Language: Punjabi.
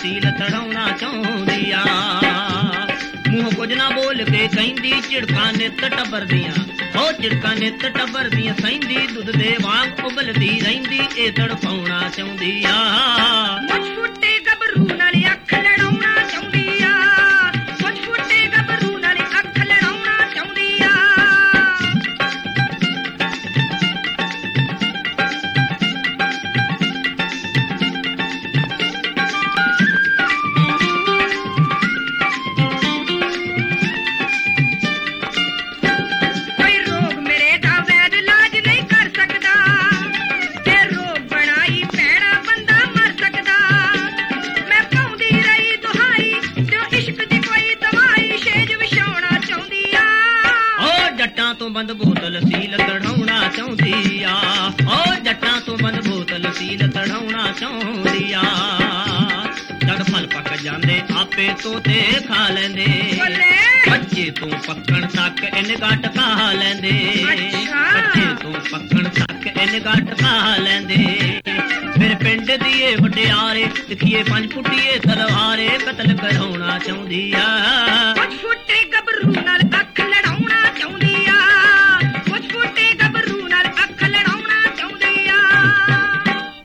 ਸੀਲ ਤੜਾਉਣਾ ਚਾਹੁੰਦੀ ਆ। ਮੂੰਹ ਕੁਝ ਨਾ ਬੋਲ ਕੇ ਕਹਿੰਦੀ ਝਿੜਕਾਂ ਨਿੱਤ ਟੱਬਰ ਦੀਆਂ, ਉਹ ਝਿੜਕਾਂ ਨਿੱਤ ਟੱਬਰ ਦੀਆਂ ਸਹਿੰਦੀ ਦੁੱਧ ਦੇ ਵਾਂਗ ਉਬਲਦੀ ਰਹਿੰਦੀ ਇਹ ਤੜਪਾਉਣਾ ਚਾਹੁੰਦੀ ਆ। ਮੁੱਛ ਫੁੱਟੇ ਗੱਭਰੂ ਨਾਲ ਅੱਖ ਲੜਾਉਣਾ ਚਾਹੁੰਦੀ ਆ, ਮੁੱਛ ਫੁੱਟੇ ਗੱਭਰੂ ਨਾਲ ਅੱਖ ਲੜਾਉਣਾ ਚਾਹੁੰਦੀ ਆ। ਕੋਈ ਰੋਗ ਮੇਰੇ ਦਾ ਵੈਦ ਇਲਾਜ ਨਹੀਂ ਕਰ ਸਕਦਾ, ਜੇ ਰੋਗ ਬਣਾਈ ਭੈਣਾ ਬੰਦਾ ਮਰ ਸਕਦਾ। ਮੈਂ ਪਾਉਂਦੀ ਰਹੀ ਦੁਹਾਈ ਜੋ ਇਸ਼ਕ ਦੀ ਕੋਈ ਦਵਾਈ ਸ਼ੇਜ ਵਿਛਾਉਣਾ ਚਾਹੁੰਦੀ ਆ। ਓ ਜੱਟਾਂ ਤੋਂ ਬੰਦ ਬੋਤਲ ਸੀਲ ਤੜਾਉਣਾ ਚਾਹੁੰਦੀ ਆ, ਓ ਜੱਟਾਂ ਤੋਂ ਬੰਦ ਬੋਤਲ ਸੀਲ ਤੜਾਉਣਾ ਚਾਹੁੰਦੀ ਆ। ਜਦ ਫਲ ਪੱਕ ਜਾਂਦੇ ਆਪੇ ਤੋਤੇ ਖਾ ਲੈਂਦੇ, ਬੱਲੇ ਬੱਚੇ ਤੋਂ ਪੱਕਣ ਤੱਕ ਇਹਨੇ ਗੱਟ ਖਾ ਲੈਂਦੇ, ਅੱਛਾ। ਬੱਚੇ ਤੋਂ ਪੱਕਣ ਤੱਕ ਇਹਨੇ ਗੱਟ ਖਾ ਲੈਂਦੇ। ਫਿਰ ਪਿੰਡ ਦੀ ਏ ਵਡਿਆਰੇ ਲਿਖੀਏ 5 ਫੁੱਟੀਏ ਤਲਵਾਰੇ ਕਤਲ ਕਰਾਉਣਾ ਚਾਹੁੰਦੀ ਆ। ਮੁੱਛ ਫੁੱਟੇ ਗੱਭਰੂ ਨਾਲ